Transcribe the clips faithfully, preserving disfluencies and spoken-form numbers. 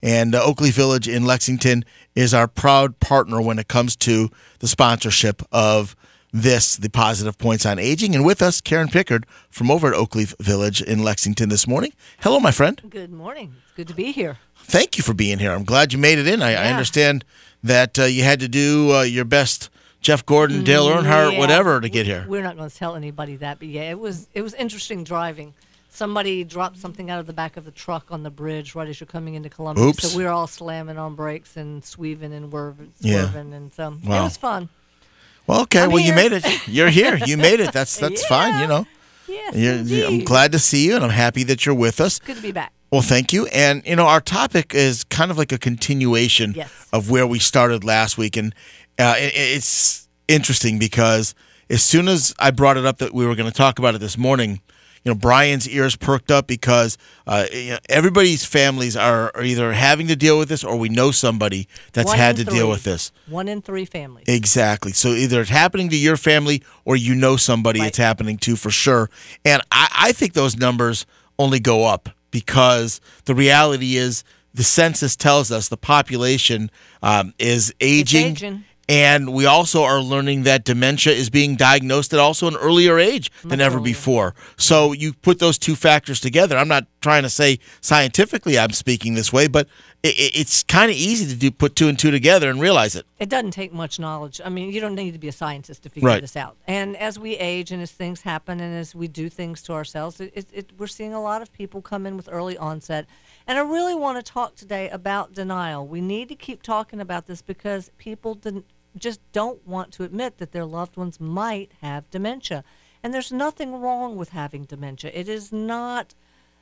And uh, Oakley Village in Lexington is our proud partner when it comes to the sponsorship of this, the Positive Points on Aging. And with us, Karen Pickard from over at Oakley Village in Lexington this morning. Hello, my friend. Good morning. It's good to be here. Thank you for being here. I'm glad you made it in. I, Yeah. I understand that uh, you had to do uh, your best Jeff Gordon, Dale Earnhardt, Yeah. whatever to get here. We're not going to tell anybody that, but yeah, it was it was interesting driving. Somebody dropped something out of the back of the truck on the bridge right as you're coming into Columbia. Oops. So we were all slamming on brakes and sweaving and whirving, Yeah. swerving, and so Wow. it was fun. Well, okay. I'm well, you here. made it. You're here. You made it. That's that's Yeah. fine. You know. Yes, You're, indeed. I'm glad to see you, and I'm happy that you're with us. Good to be back. Well, thank you. And, you know, our topic is kind of like a continuation Yes. of where we started last week. And uh, it, it's interesting because as soon as I brought it up that we were going to talk about it this morning, you know, Brian's ears perked up because uh, you know, everybody's families are, are either having to deal with this or we know somebody that's One had in to deal three. with this. One in three families. Exactly. So either it's happening to your family or you know somebody Right. it's happening to for sure. And I, I think those numbers only go up because the reality is the census tells us the population um, is aging. aging. And we also are learning that dementia is being diagnosed at also an earlier age than Much ever earlier. before. So you put those two factors together. I'm not trying to say scientifically I'm speaking this way, but it, it- it's kind of easy to do put two and two together and realize it. It doesn't take much knowledge. I mean, you don't need to be a scientist to figure Right. this out. And as we age and as things happen and as we do things to ourselves, it, it, it, we're seeing a lot of people come in with early onset. And I really want to talk today about denial. We need to keep talking about this because people didn't, just don't want to admit that their loved ones might have dementia. And there's nothing wrong with having dementia. It is not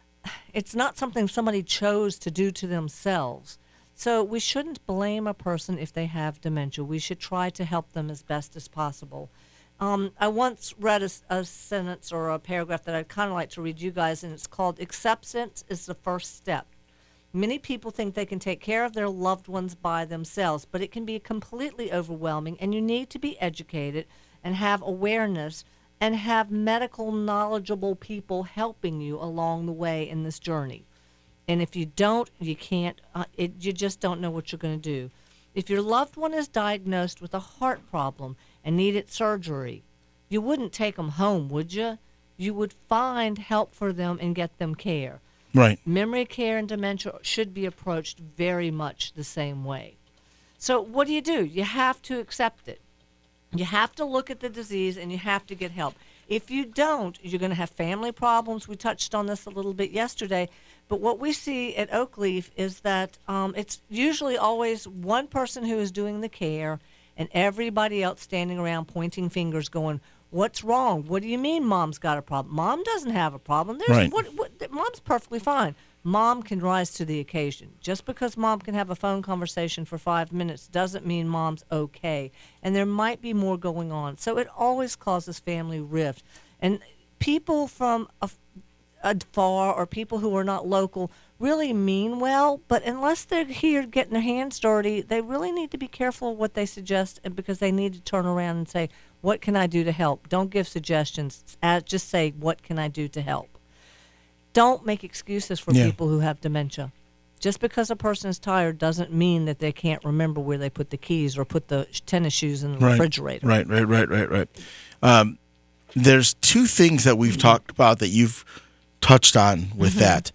it's not something somebody chose to do to themselves. So we shouldn't blame a person if they have dementia. We should try to help them as best as possible. Um, I once read a, a sentence or a paragraph that I'd kind of like to read you guys, and it's called "Acceptance is the first step." Many people think they can take care of their loved ones by themselves, but it can be completely overwhelming, and you need to be educated and have awareness and have medical knowledgeable people helping you along the way in this journey. And if you don't, you can't, uh, it, you just don't know what you're going to do. If your loved one is diagnosed with a heart problem and needed surgery, you wouldn't take them home, would you? You would find help for them and get them care. Right. Memory care and dementia should be approached very much the same way. So what do you do? You have to accept it. You have to look at the disease and you have to get help. If you don't, you're going to have family problems. We touched on this a little bit yesterday. But what we see at Oakleaf is that um, it's usually always one person who is doing the care and everybody else standing around pointing fingers going, what's wrong? What do you mean mom's got a problem? Mom doesn't have a problem. There's, Right. what, what, mom's perfectly fine. Mom can rise to the occasion. Just because mom can have a phone conversation for five minutes doesn't mean mom's okay. And there might be more going on. So it always causes family rift. And people from a, afar or people who are not local really mean well, but unless they're here getting their hands dirty, they really need to be careful what they suggest and because they need to turn around and say, what can I do to help? Don't give suggestions. Uh, Just say, what can I do to help? Don't make excuses for Yeah. people who have dementia. Just because a person is tired doesn't mean that they can't remember where they put the keys or put the sh- tennis shoes in the Right. refrigerator. Right, right, right, right, right. Um, there's two things that we've talked about that you've touched on with Mm-hmm. that.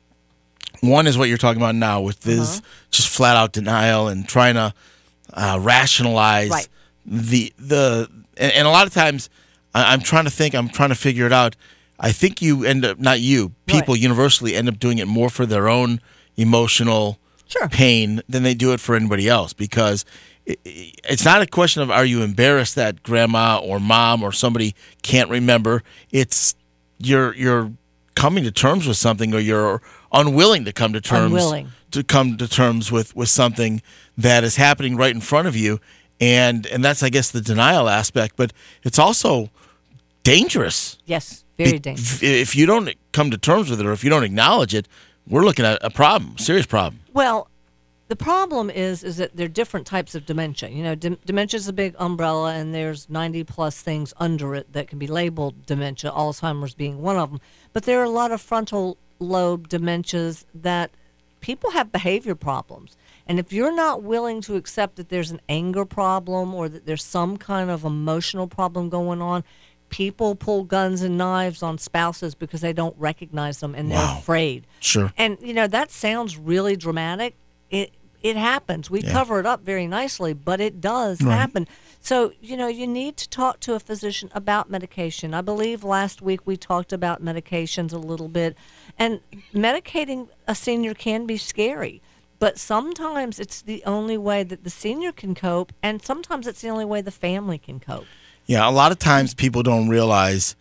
One is what you're talking about now with this Uh-huh. just flat out denial and trying to uh, rationalize Right. the the and, and a lot of times I, I'm trying to think, I'm trying to figure it out. I think you end up not you people Right. universally end up doing it more for their own emotional Sure. pain than they do it for anybody else because it, it- it's not a question of are you embarrassed that grandma or mom or somebody can't remember. It's you're you're coming to terms with something or you're unwilling to come to terms Unwilling. to come to terms with, with something that is happening right in front of you and and that's I guess the denial aspect, but it's also dangerous. Yes, very Be- dangerous. If you don't come to terms with it or if you don't acknowledge it, we're looking at a problem, serious problem. Well, the problem is is that there are different types of dementia. You know, dem- dementia is a big umbrella, and there's ninety plus things under it that can be labeled dementia, Alzheimer's being one of them. But there are a lot of frontal lobe dementias that people have behavior problems. And if you're not willing to accept that there's an anger problem or that there's some kind of emotional problem going on, people pull guns and knives on spouses because they don't recognize them and they're Wow. afraid. Sure. And, you know, that sounds really dramatic. It it happens. We Yeah. cover it up very nicely, but it does Right. happen. So, you know, you need to talk to a physician about medication. I believe last week we talked about medications a little bit. And medicating a senior can be scary. But sometimes it's the only way that the senior can cope, and sometimes it's the only way the family can cope. Yeah, a lot of times people don't realize,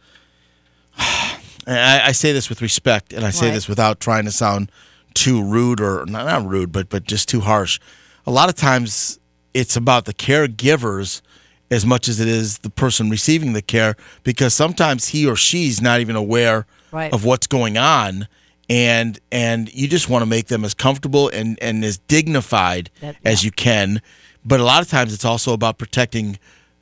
and I, I say this with respect, and I say Right. this without trying to sound too rude or not, not rude, but but just too harsh. A lot of times it's about the caregivers as much as it is the person receiving the care, because sometimes he or she's not even aware Right. of what's going on, and and you just want to make them as comfortable and, and as dignified That- as yeah. you can. But a lot of times it's also about protecting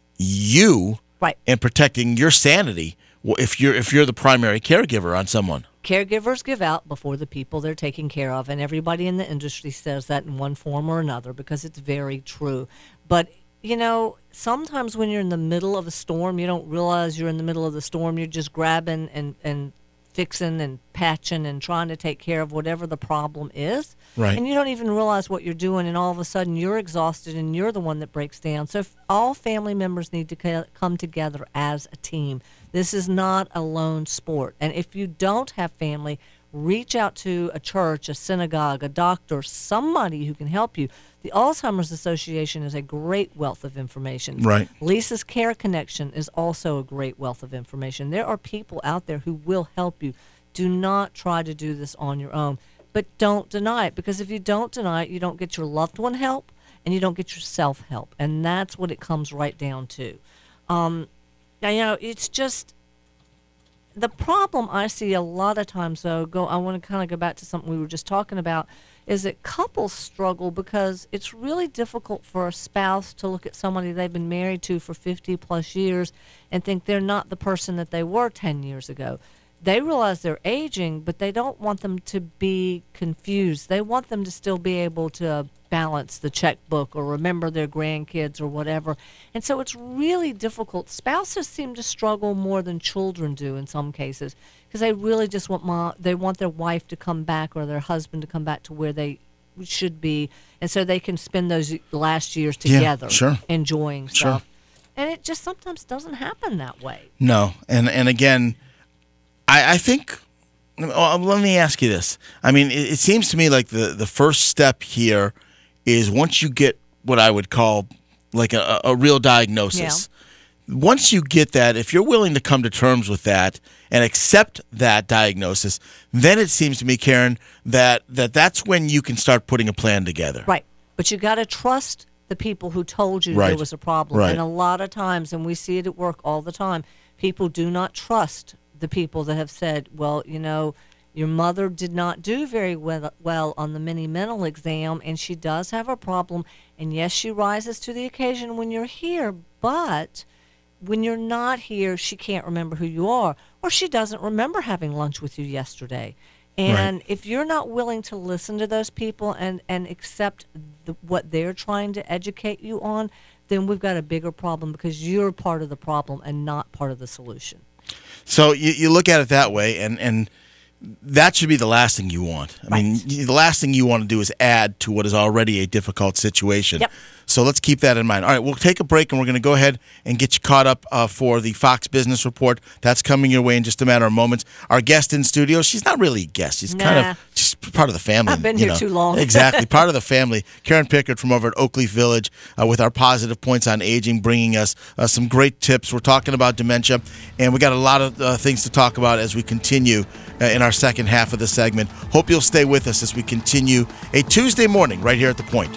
you Right. and protecting your sanity Well, if you're if you're the primary caregiver on someone. Caregivers give out before the people they're taking care of, and everybody in the industry says that in one form or another because it's very true. But, you know, sometimes when you're in the middle of a storm, you don't realize you're in the middle of the storm. You're just grabbing and, and fixing and patching and trying to take care of whatever the problem is. Right. And you don't even realize what you're doing, and all of a sudden you're exhausted and you're the one that breaks down. So if all family members need to co- come together as a team. This is not a lone sport. And if you don't have family, reach out to a church, a synagogue, a doctor, somebody who can help you. The Alzheimer's Association is a great wealth of information. Right. Lisa's Care Connection is also a great wealth of information. There are people out there who will help you. Do not try to do this on your own, but don't deny it, because if you don't deny it, you don't get your loved one help and you don't get yourself help, and that's what it comes right down to. Um, now, you know, it's just the problem I see a lot of times, though, go, I want to kind of go back to something we were just talking about, is that couples struggle because it's really difficult for a spouse to look at somebody they've been married to for fifty plus years and think they're not the person that they were ten years ago. They realize they're aging, but they don't want them to be confused. They want them to still be able to balance the checkbook or remember their grandkids or whatever. And so it's really difficult. Spouses seem to struggle more than children do in some cases, because they really just want mom, they want their wife to come back or their husband to come back to where they should be, and so they can spend those last years Yeah, together, sure. enjoying Sure. stuff. And it just sometimes doesn't happen that way. No, and and again, I, I think. Oh, let me ask you this. I mean, it, it seems to me like the the first step here is once you get what I would call like a, a real diagnosis. Once you get that, if you're willing to come to terms with that and accept that diagnosis, then it seems to me, Karen, that, that that's when you can start putting a plan together. Right. But you got to trust the people who told you Right. there was a problem. Right. And a lot of times, and we see it at work all the time, people do not trust the people that have said, well, you know, your mother did not do very well, well on the mini mental exam, and she does have a problem. And yes, she rises to the occasion when you're here, but when you're not here, she can't remember who you are, or she doesn't remember having lunch with you yesterday. And Right. if you're not willing to listen to those people and, and accept the, what they're trying to educate you on, then we've got a bigger problem, because you're part of the problem and not part of the solution. So you, you look at it that way, and, and that should be the last thing you want. I mean, Right. y- the last thing you want to do is add to what is already a difficult situation. Yep. So let's keep that in mind. All right, we'll take a break, and we're going to go ahead and get you caught up uh, for the Fox Business Report. That's coming your way in just a matter of moments. Our guest in studio, she's not really a guest. She's kind Nah. of just part of the family. I've been you here know. too long. Exactly, part of the family. Karen Pickard from over at Oakleaf Village uh, with our positive points on aging, bringing us uh, some great tips. We're talking about dementia, and we got a lot of uh, things to talk about as we continue uh, in our second half of the segment. Hope you'll stay with us as we continue a Tuesday morning right here at The Point.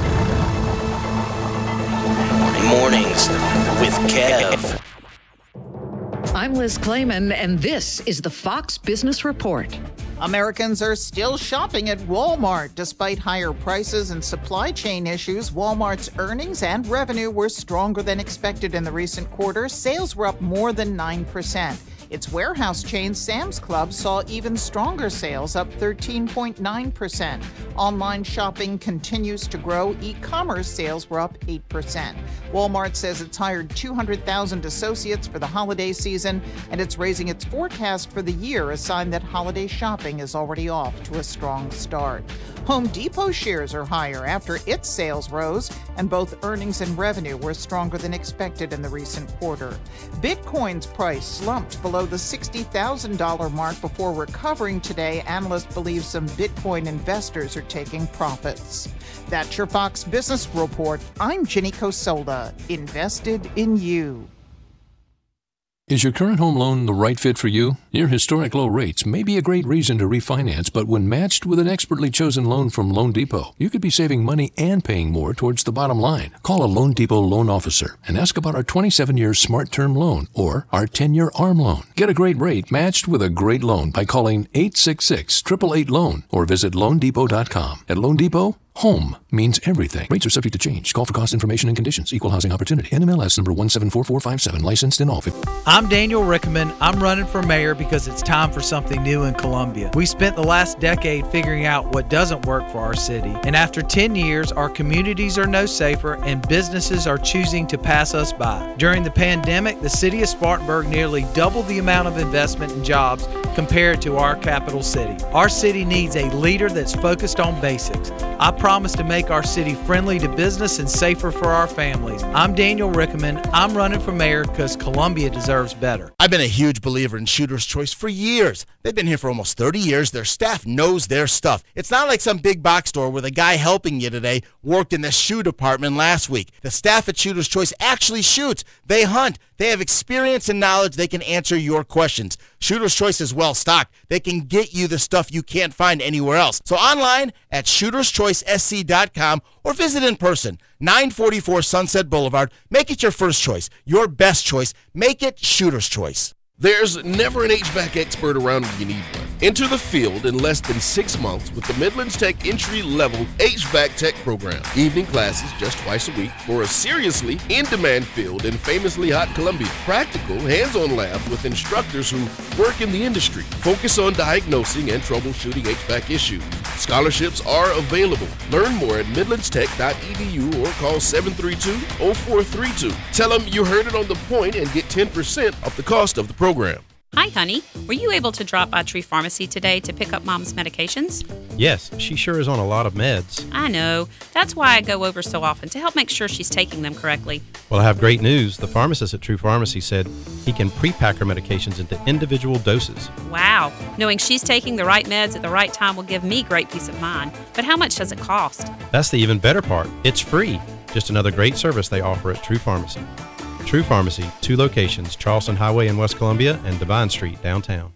Mornings with Kev. I'm Liz Clayman, and this is the Fox Business Report. Americans are still shopping at Walmart. Despite higher prices and supply chain issues, Walmart's earnings and revenue were stronger than expected in the recent quarter. Sales were up more than nine percent. Its warehouse chain, Sam's Club, saw even stronger sales, up thirteen point nine percent. Online shopping continues to grow. E-commerce sales were up eight percent. Walmart says it's hired two hundred thousand associates for the holiday season, and it's raising its forecast for the year, a sign that holiday shopping is already off to a strong start. Home Depot shares are higher after its sales rose, and both earnings and revenue were stronger than expected in the recent quarter. Bitcoin's price slumped below the sixty thousand dollars mark before recovering today. Analysts believe some Bitcoin investors are taking profits. That's your Fox Business Report. I'm Ginny Cosola, invested in you. Is your current home loan the right fit for you? Near historic low rates may be a great reason to refinance, but when matched with an expertly chosen loan from Loan Depot, you could be saving money and paying more towards the bottom line. Call a Loan Depot loan officer and ask about our twenty-seven year Smart Term Loan or our ten year A R M loan. Get a great rate matched with a great loan by calling eight six six, eight eight eight, loan or visit loan depot dot com. At Loan Depot, home means everything. Rates are subject to change. Call for cost information and conditions. Equal housing opportunity. N M L S number one seven four four five seven. Licensed in all. I'm Daniel Rickman. I'm running for mayor because it's time for something new in Columbia. We spent the last decade figuring out what doesn't work for our city. And after ten years, our communities are no safer and businesses are choosing to pass us by. During the pandemic, the city of Spartanburg nearly doubled the amount of investment in jobs compared to our capital city. Our city needs a leader that's focused on basics. I promise to make our city friendly to business and safer for our families. I'm Daniel Rickman. I'm running for mayor because Columbia deserves better. I've been a huge believer in Shooter's Choice for years. They've been here for almost thirty years. Their staff knows their stuff. It's not like some big box store where the guy helping you today worked in the shoe department last week. The staff at Shooter's Choice actually shoots. They hunt. They have experience and knowledge. They can answer your questions. Shooter's Choice is well stocked. They can get you the stuff you can't find anywhere else. So online at shooters choice s c dot com or visit in person, nine forty-four Sunset Boulevard. Make it your first choice, your best choice. Make it Shooter's Choice. There's never an H V A C expert around when you need one. Enter the field in less than six months with the Midlands Tech entry-level H V A C Tech program. Evening classes just twice a week for a seriously in-demand field in famously hot Columbia. Practical, hands-on labs with instructors who work in the industry. Focus on diagnosing and troubleshooting H V A C issues. Scholarships are available. Learn more at midlands tech dot e d u or call seven three two, zero four three two. Tell them you heard it on The Point and get ten percent off the cost of the program. Hi, honey. Were you able to drop by Tree Pharmacy today to pick up Mom's medications? Yes, she sure is on a lot of meds. I know. That's why I go over so often, to help make sure she's taking them correctly. Well, I have great news. The pharmacist at True Pharmacy said he can pre-pack her medications into individual doses. Wow. Knowing she's taking the right meds at the right time will give me great peace of mind. But how much does it cost? That's the even better part. It's free. Just another great service they offer at True Pharmacy. True Pharmacy, two locations, Charleston Highway in West Columbia and Divine Street downtown.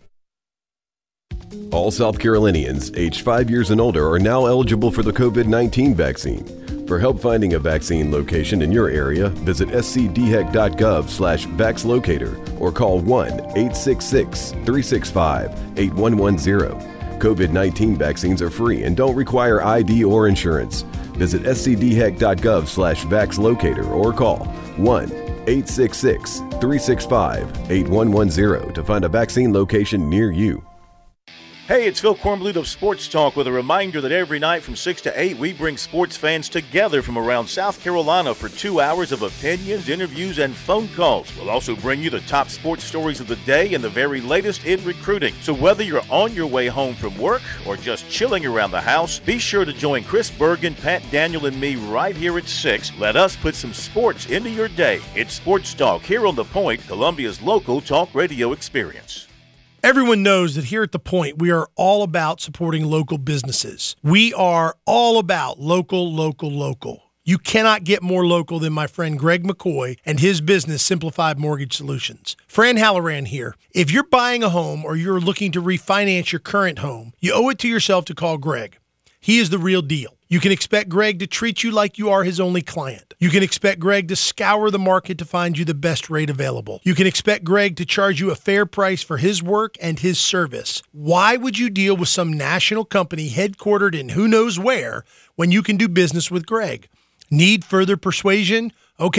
All South Carolinians aged five years and older are now eligible for the covid nineteen vaccine. For help finding a vaccine location in your area, visit s c d h e c dot gov slash vax locator or call one eight six six, three six five, eight one one zero. covid nineteen vaccines are free and don't require I D or insurance. Visit s c d h e c dot gov slash vax locator or call one eight six six, three six five, eight one one zero to find a vaccine location near you. Hey, it's Phil Kornblut of Sports Talk with a reminder that every night from six to eight, we bring sports fans together from around South Carolina for two hours of opinions, interviews, and phone calls. We'll also bring you the top sports stories of the day and the very latest in recruiting. So whether you're on your way home from work or just chilling around the house, be sure to join Chris Bergen, Pat Daniel, and me right here at six. Let us put some sports into your day. It's Sports Talk here on The Point, Columbia's local talk radio experience. Everyone knows that here at The Point, we are all about supporting local businesses. We are all about local, local, local. You cannot get more local than my friend Greg McCoy and his business, Simplified Mortgage Solutions. Fran Halloran here. If you're buying a home or you're looking to refinance your current home, you owe it to yourself to call Greg. He is the real deal. You can expect Greg to treat you like you are his only client. You can expect Greg to scour the market to find you the best rate available. You can expect Greg to charge you a fair price for his work and his service. Why would you deal with some national company headquartered in who knows where when you can do business with Greg? Need further persuasion? Okay,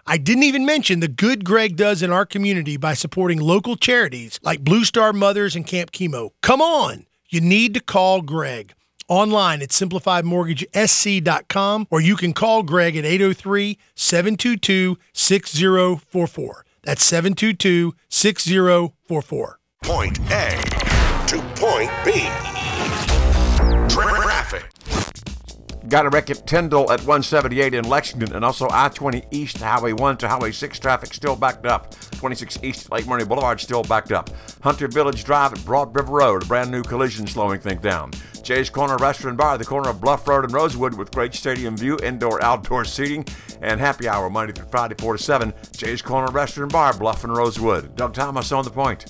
I didn't even mention the good Greg does in our community by supporting local charities like Blue Star Mothers and Camp Chemo. Come on, you need to call Greg. Online at simplified mortgage s c dot com, or you can call Greg at eight oh three, seven two two, six oh four four. That's seven two two, six oh four four. Point A to point B. Traffic. Got a wreck at Tyndall at one seventy-eight in Lexington, and also I twenty East, Highway one to Highway six traffic still backed up. twenty-six East Lake Murray Boulevard still backed up. Hunter Village Drive at Broad River Road, a brand new collision slowing things down. Jay's Corner Restaurant Bar at the corner of Bluff Road and Rosewood with great stadium view, indoor, outdoor seating, and happy hour Monday through Friday four to seven. Jay's Corner Restaurant Bar, Bluff and Rosewood. Doug Thomas on the point.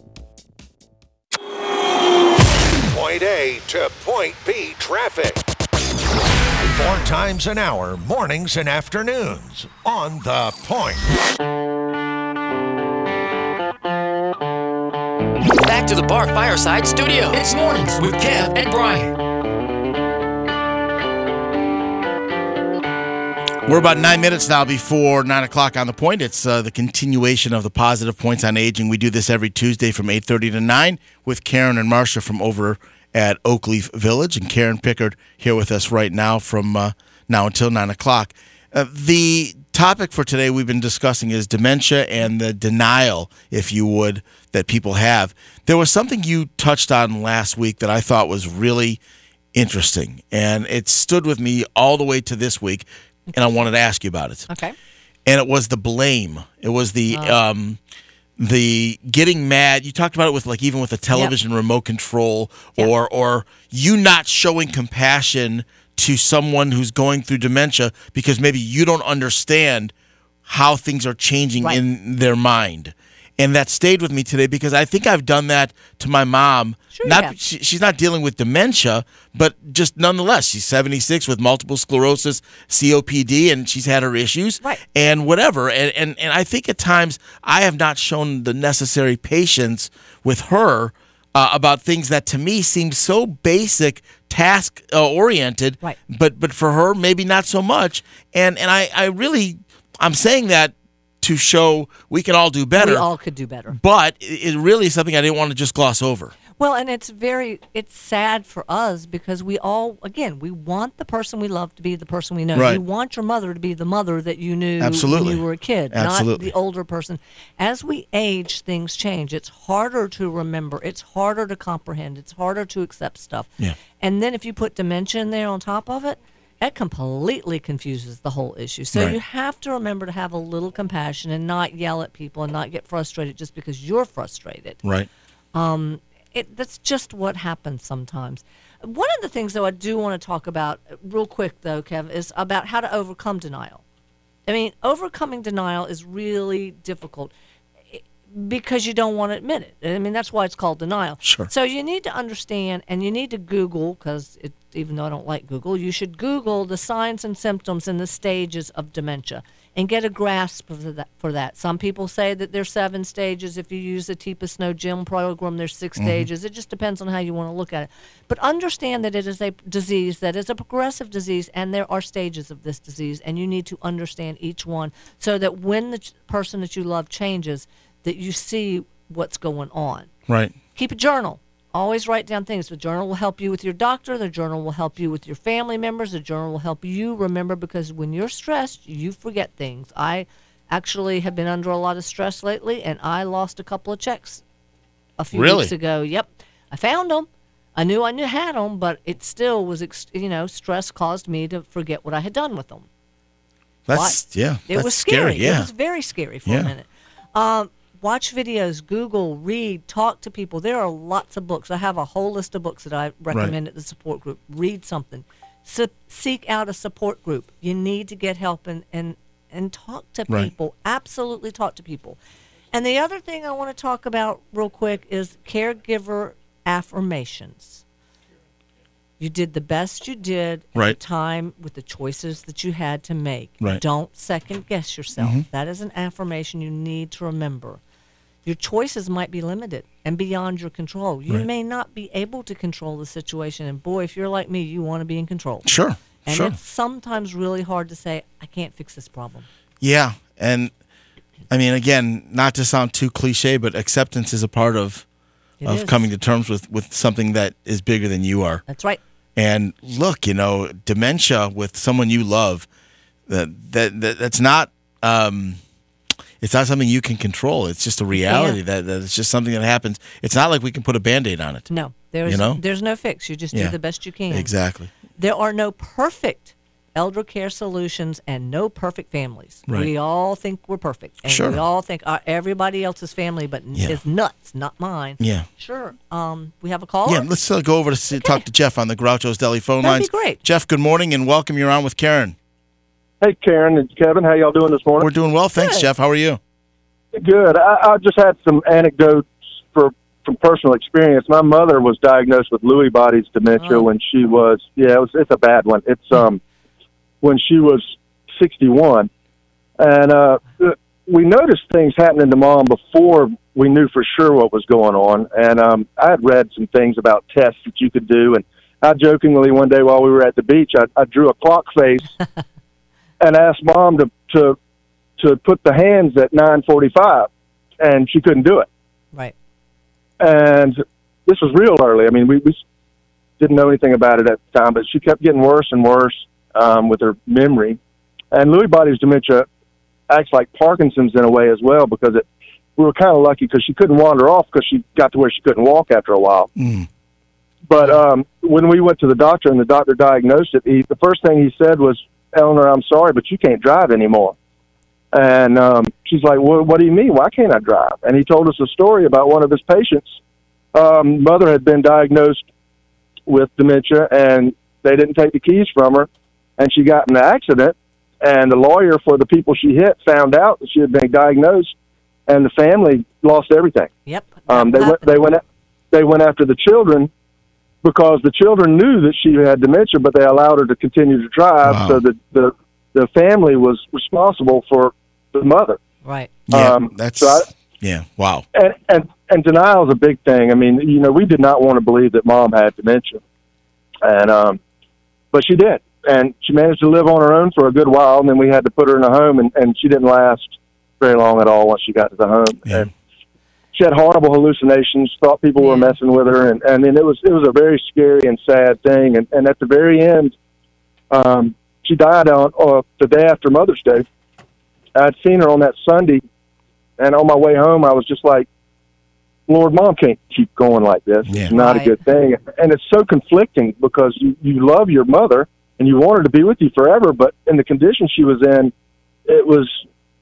Point A to point B traffic. Four times an hour, mornings and afternoons, on The Point. Back to the Bar Fireside Studio. It's mornings with Kev and Brian. We're about nine minutes now before nine o'clock on The Point. It's uh, the continuation of the Positive Points on Aging. We do this every Tuesday from eight thirty to nine with Karen and Marcia from over at Oakleaf Village, and Karen Pickard here with us right now from uh, now until nine o'clock. Uh, the topic for today we've been discussing is dementia and the denial, if you would, that people have. There was something you touched on last week that I thought was really interesting, and it stood with me all the way to this week, and I wanted to ask you about it. Okay. And it was the blame. It was the... Oh. Um, The getting mad, you talked about it with like even with a television yep. remote control or yep. or you not showing compassion to someone who's going through dementia because maybe you don't understand how things are changing right. in their mind. And that stayed with me today because I think I've done that to my mom. Sure not she, she's not dealing with dementia, but just nonetheless, she's seventy-six with multiple sclerosis, C O P D, and she's had her issues right. and whatever. And, and and I think at times I have not shown the necessary patience with her uh, about things that to me seem so basic, task uh, oriented. Right. But but for her, maybe not so much. And and I, I really I'm saying that to show we can all do better. We all could do better. But it, it really is something I didn't want to just gloss over. Well, and it's very, it's sad for us because we all, again, we want the person we love to be the person we know. Right. You want your mother to be the mother that you knew Absolutely. when you were a kid, Absolutely. not the older person. As we age, things change. It's harder to remember. It's harder to comprehend. It's harder to accept stuff. Yeah. And then if you put dementia in there on top of it, that completely confuses the whole issue. So Right. you have to remember to have a little compassion and not yell at people and not get frustrated just because you're frustrated. Right. Um, it, that's just what happens sometimes. One of the things, though, I do want to talk about real quick, though, Kev, is about how to overcome denial. I mean, overcoming denial is really difficult because you don't want to admit it. I mean, that's why it's called denial. Sure. So you need to understand, and you need to Google, because even though I don't like Google, you should Google the signs and symptoms and the stages of dementia and get a grasp of that, for that. Some people say that there's seven stages. If you use the T P A Snow Gym program, there's six Mhm. stages. It just depends on how you want to look at it. But understand that it is a disease that is a progressive disease, and there are stages of this disease, and you need to understand each one so that when the ch- person that you love changes, that you see what's going on. Right. Keep a journal. Always write down things. The journal will help you with your doctor. The journal will help you with your family members. The journal will help you remember, because when you're stressed, you forget things. I actually have been under a lot of stress lately, and I lost a couple of checks a few Really? weeks ago. Yep. I found them. I knew I knew had them, but it still was, ex- you know, stress caused me to forget what I had done with them. That's What? yeah. It that's was scary. Yeah. It was very scary for Yeah. a minute. Um, watch videos, Google, read, talk to people. There are lots of books. I have a whole list of books that I recommend at the support group. Read something. So, seek out a support group. You need to get help and, and, and talk to Right. people. Absolutely talk to people. And the other thing I want to talk about real quick is caregiver affirmations. You did the best you did at Right. the time with the choices that you had to make. Right. Don't second guess yourself. Mhm. That is an affirmation you need to remember. Your choices might be limited and beyond your control. You Right. may not be able to control the situation. And boy, if you're like me, you want to be in control. Sure. And sure. it's sometimes really hard to say, I can't fix this problem. Yeah, And I mean, again, not to sound too cliche, but acceptance is a part of It of is. coming to terms with, with something that is bigger than you are. That's right. And look, you know, dementia with someone you love, that that, that that's not um, it's not something you can control. It's just a reality Yeah. that, that it's just something that happens. It's not like we can put a Band-Aid on it. No, there's you know? there's no fix. You just Yeah. do the best you can. Exactly. There are no perfect elder care solutions and no perfect families. Right. We all think we're perfect, and Sure. we all think uh, everybody else's family, but n- Yeah. is nuts, not mine. Yeah. Sure. Um, we have a caller. Yeah, let's uh, go over to see, talk to Jeff on the Groucho's Deli phone That'd lines. be great. Jeff, good morning and welcome. You're on with Karen. Hey, Karen and Kevin, how y'all doing this morning? We're doing well, thanks, Jeff. How are you? Good. I, I just had some anecdotes for from personal experience. My mother was diagnosed with Lewy bodies dementia Oh. when she was yeah, it was it's a bad one. It's um when she was sixty-one, and uh, we noticed things happening to Mom before we knew for sure what was going on. And um, I had read some things about tests that you could do, and I jokingly one day while we were at the beach, I, I drew a clock face and asked Mom to to to put the hands at nine forty-five, and she couldn't do it. Right. And this was real early. I mean, we, we didn't know anything about it at the time, but she kept getting worse and worse um, with her memory. And Lewy bodies dementia acts like Parkinson's in a way as well, because it, we were kind of lucky because she couldn't wander off because she got to where she couldn't walk after a while. Mm. But um, when we went to the doctor and the doctor diagnosed it, he, the first thing he said was, "Eleanor, I'm sorry, but you can't drive anymore." And um, she's like, well, what do you mean? Why can't I drive? And he told us a story about one of his patients. Um, mother had been diagnosed with dementia, and they didn't take the keys from her, and she got in an accident, and the lawyer for the people she hit found out that she had been diagnosed, and the family lost everything. Yep. Um, they went. They went. They went after the children because the children knew that she had dementia, but they allowed her to continue to drive. Wow. So the the the family was responsible for the mother. Right. Yeah, Um, that's so I- yeah. Wow. And, and and denial is a big thing. I mean, you know, we did not want to believe that Mom had dementia, and um, but she did, and she managed to live on her own for a good while, and then we had to put her in a home, and, and she didn't last very long at all once she got to the home. Yeah. And she had horrible hallucinations, thought people were messing with her, and, and then it was it was a very scary and sad thing. And, and at the very end, um, she died on uh, the day after Mother's Day. I'd seen her on that Sunday, and on my way home, I was just like, Lord, Mom can't keep going like this. Yeah. It's not Right. a good thing. And it's so conflicting because you, you love your mother, and you want her to be with you forever, but in the condition she was in, it was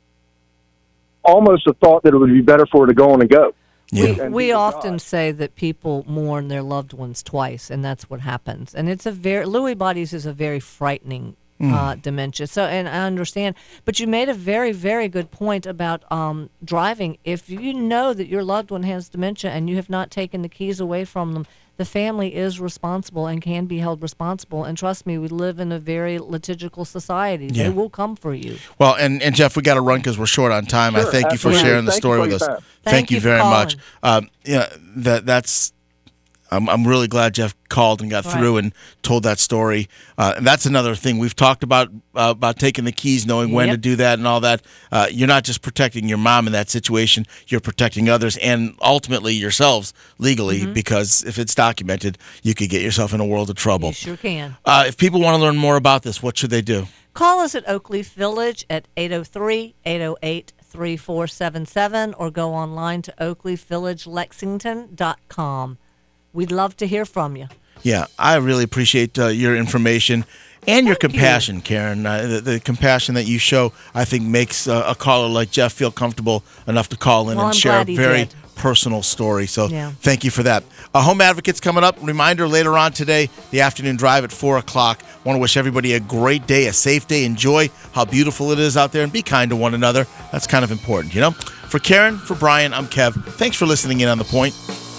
almost a thought that it would be better for her to go on and go. We, And we be with often God. say that people mourn their loved ones twice, and that's what happens. And it's a very Lewy bodies is a very frightening uh, dementia. So, and I understand, but you made a very, very good point about um, driving. If you know that your loved one has dementia and you have not taken the keys away from them, the family is responsible and can be held responsible. And trust me, we live in a very litigical society. Yeah. They will come for you. Well, and, and Jeff, we got to run because we're short on time. I Sure, thank you for absolutely. sharing the Thank you story for with your us. time. Thank, Thank you you for very calling. much. Um, yeah, that that's. I'm I'm really glad Jeff called and got Right. through and told that story. Uh, and that's another thing we've talked about uh, about taking the keys, knowing when Yep. to do that, and all that. Uh, you're not just protecting your mom in that situation; you're protecting others and ultimately yourselves legally. Mm-hmm. Because if it's documented, you could get yourself in a world of trouble. You sure can. Uh, if people want to learn more about this, what should they do? Call us at Oakleaf Village at eight oh three, eight oh eight, three four seven seven or go online to oakleaf village lexington dot com. We'd love to hear from you. Yeah, I really appreciate uh, your information and your compassion, Karen. Uh, the, the compassion that you show, I think, makes uh, a caller like Jeff feel comfortable enough to call in Well, and I'm share a glad he very did. personal story. So Yeah. thank you for that. Uh, Home Advocates coming up. Reminder later on today, the afternoon drive at four o'clock. Want to wish everybody a great day, a safe day. Enjoy how beautiful it is out there and be kind to one another. That's kind of important, you know? For Karen, for Brian, I'm Kev. Thanks for listening in on The Point.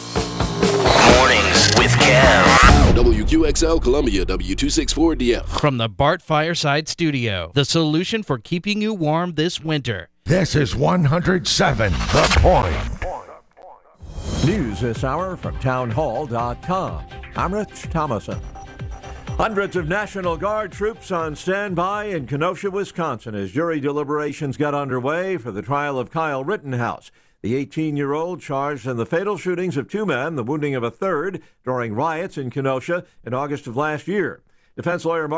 Mornings with Kev. W Q X L Columbia, W two sixty-four D F. From the Bart Fireside Studio, the solution for keeping you warm this winter. This is one hundred seven The Point. News this hour from town hall dot com. I'm Rich Thomason. Hundreds of National Guard troops on standby in Kenosha, Wisconsin, as jury deliberations got underway for the trial of Kyle Rittenhouse, the eighteen-year-old charged in the fatal shootings of two men, the wounding of a third during riots in Kenosha in August of last year. Defense lawyer Mark